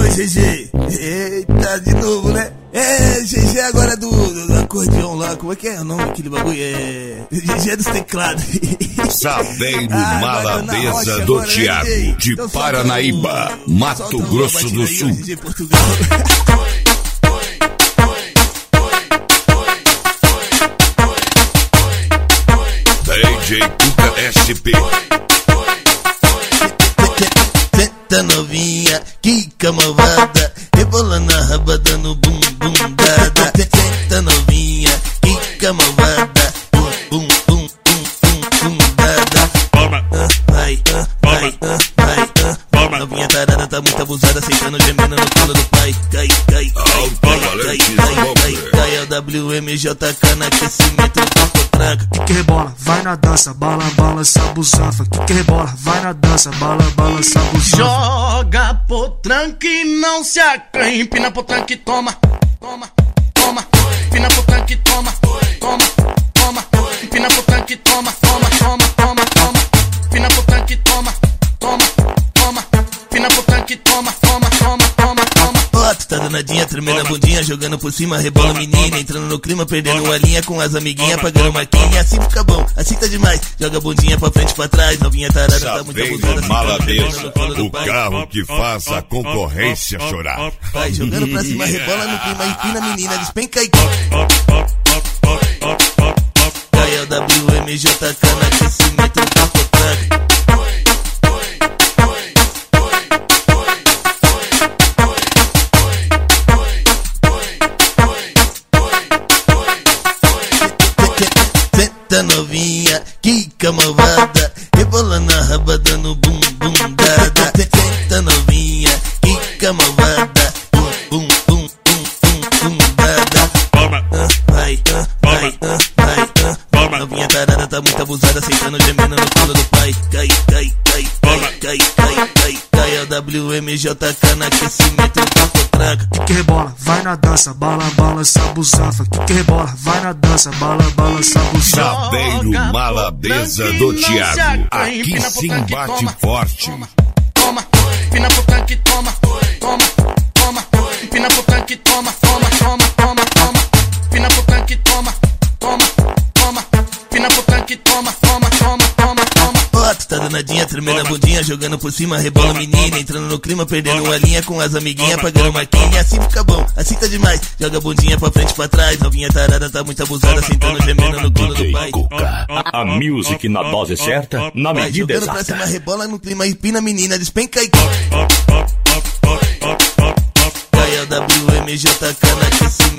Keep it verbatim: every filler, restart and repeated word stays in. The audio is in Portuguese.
Oi, G G. Eita, de novo, né? É, G G agora é do, do, do acordeão lá. Como é que é o nome daquele bagulho? É. G G é dos teclados. Saveiro ah, Malabeza do Thiago, de então, Paranaíba, um, Mato Grosso do Sul. G G Portugal. D J Cuca S P. Senta novinha, quica malvada, rebolando a raba dando bum bum dada. Senta novinha, quica malvada, bum bum bum bum bum bum dada. Vai, vai, vai, novinha tarada tá muito abusada, sentando gemendo no colo do pai. Cai, cai, cai, cai, cai, cai, cai, cai, é o W M J K no aquecimento do potranca. Que que rebola, vai na dança, bala, balança, busanfa. Que que rebola, vai na dança, bala, balança, busanfa. Joga potranca e não se acanha. Empina potranca e toma, toma, toma. Empina potranca e toma, toma, toma. Empina potranca e toma, toma, toma, toma, toma. Empina potranca e toma, toma, toma. Empina potranca e toma, toma, toma, toma, toma. Ó, tu tá danadinha, tremendo a bundinha, jogando por cima, rebola menina, entrando no clima, perdendo a linha com as amiguinhas, pagando marquinha, assim fica bom, assim tá demais, joga a bundinha pra frente, pra trás, novinha tarada, tá muito abusada, assim, Malabeza, o carro que faz a concorrência chorar. Vai jogando pra cima, rebola no clima, empina a menina, despenca e cai, é o W M J K no aquecimento do potranca. Senta novinha, quica malvada, rebolando a raba dando bum bum dada. Senta novinha, quica malvada, bum bum bum bum bum bum dada. Vai, vai, vai, novinha tarada tá muito abusada, sentando gemendo no colo do pai. Cai, cai, cai, cai, cai, cai, cai, cai, é o W M J K no aquecimento do potranca. Que que rebola, vai na dança, bala, balança, busanfa. Que que rebola, vai na dança, bala, balança, busanfa. Saveiro Malabeza do Thiago, aqui sim bate forte. Toma, empina potranca e toma, toma, toma. Empina potranca e toma, toma, toma, toma, toma. Empina potranca e toma, toma, toma. Empina potranca e toma, toma, toma, toma, toma. Ó, tu tá danadinha, tremendo a bundinha, jogando por cima, rebola menina, entrando no clima, perdendo a linha com as amiguinhas, pagando marquinha, assim fica bom, assim tá demais, joga a bundinha pra frente, pra trás, novinha tarada tá muito abusada, sentando gemendo no colo do pai. A, a music na dose certa, na vai medida jogando exata. pra cima, rebola no clima, empina a menina, despenca e cai, é o W M J K no aquecimento.